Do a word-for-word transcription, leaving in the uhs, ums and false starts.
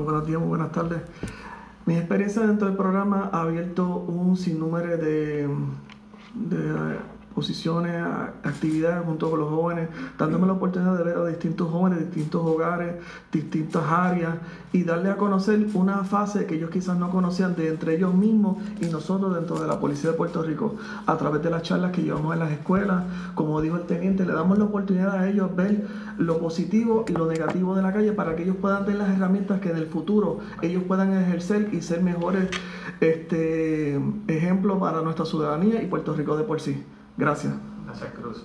Muy buenos días, muy buenas tardes. Mi experiencia dentro del programa ha abierto un sinnúmero de, de posiciones, actividades junto con los jóvenes, dándome la oportunidad de ver a distintos jóvenes, distintos hogares, distintas áreas y darle a conocer una fase que ellos quizás no conocían de entre ellos mismos y nosotros dentro de la Policía de Puerto Rico, a través de las charlas que llevamos en las escuelas. Como dijo el teniente, le damos la oportunidad a ellos ver lo positivo y lo negativo de la calle para que ellos puedan tener las herramientas que en el futuro ellos puedan ejercer y ser mejores este, ejemplos para nuestra ciudadanía y Puerto Rico de por sí. Gracias. Gracias, Cruz.